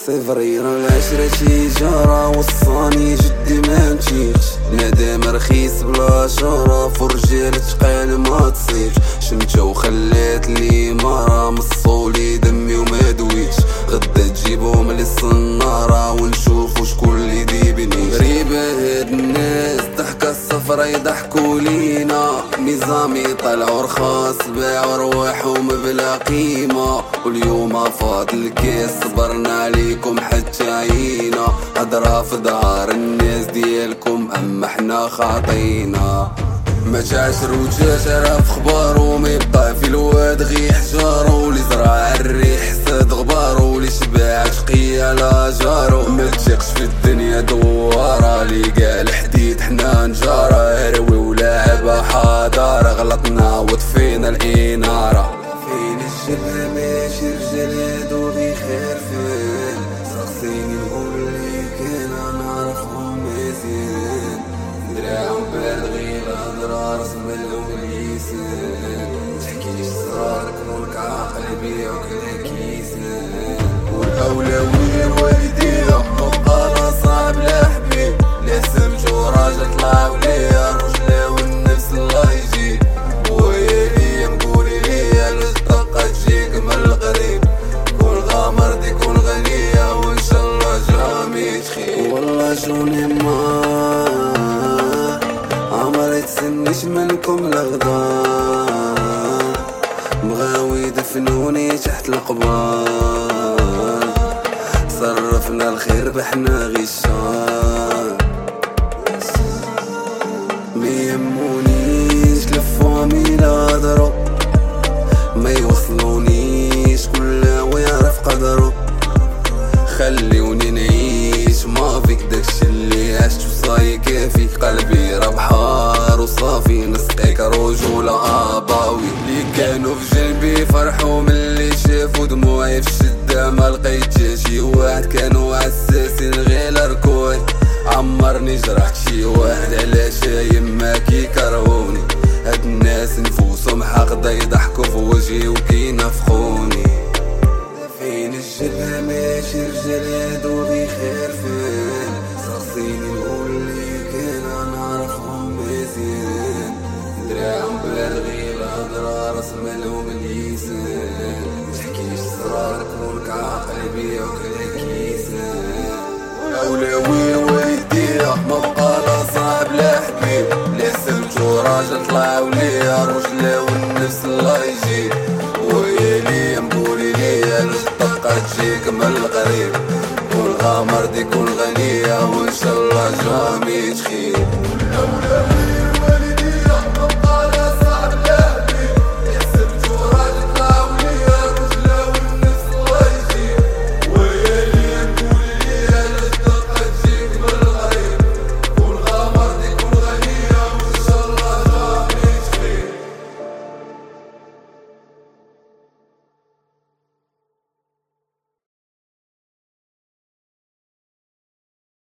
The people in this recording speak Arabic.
فبراير العشرة جارة وصاني جدي ما مشيتش. نادم رخيص بلا جارة فرجال تقال ما تصيبش. شمتها وخلات لي مرة مصولي دمي وما دويتش. غدا تجيبهم للصنارة ونشوفو شكون اللي يديبني. غريبة هاد الناس ضحكة الصفرا يضحكوا لينا. ميزامي طلعوا رخاص باعوا رواحهم بلا قيمة. واليوم فاض الكاس صبرنا عليكم حتى عينا. هضرة في دار الناس ديالكم اما حنا خاطينا. ما تعاشر وتجاشر في خبارو ما يبقى في الواد غي حجارو. اللي زرع الريح ساد غبارو اللي شبع شقية لا جارو. ما تثقش في الدنيا دوارة لي قال الحديد حنا نجارة. هروي ولاعبة حضارة غلطنا وطفينا الإنارة. فين الجبهة ماشي رجال هادو غي خارفين. سقسيني نقول ليك انا نعرفهم مزيان. دراعهم بارد غير هضرة راس ملهم اليسان. متحكيليش صرارك كونك عاقل بيعوك الكيسان. والأولوية الوالدية مبقى صعب لا حبيب. لا سمجو راجل طلعو ليا الرجلة والنفس الله يجيب. بويا ليا مقولي ليا الجدقة تجيك من القريب. كون غامر دي كون غنية وان شاء الله جامي تخيب. والله جوني ما عمري تسنيش منكم الغدار. بغاو يدفنوني تحت القبار. صرفنا الخير بحنا غشار. ميهمونيش لفوامي لا هضرو. ما يوصلونيش كل ويعرف قدرو. خليوني نعيش ما فيك داكشي اللي عشت وصاي كافي. قلبي راه بحار وصافي نسقيك رجولة اباوي. اللي كانوا في جنبي فرحوا من اللي شافوا دموعي في الشدة. ما لقيت شي واحد كانوا عساسين غير ركوعي. عمرني جرحت شي واحد علاش يما كيكرهوني. هاد الناس نفوسهم حاقدة يضحكوا في وجهي وكينافخوني. فين الجبهة ماشي رجال هادو غي خارفين. سقسيني نقول ليك انا نعرفهم مزيان. دراعهم بارد غير هضرة راس مالهم اليسان. متحكيش صرارك كونك عاقل بيعوك الكيسان. والأولوية الوالدية مبقى لا صعب لا حبيب. لا سمجو راجل طلعو ليا الرجلة والنفس الله يجيب. ويا ليا مقولي ليا الجدقة تجيك من القريب. كون غامر دي كون غنية وان شاء الله جامي تخيب.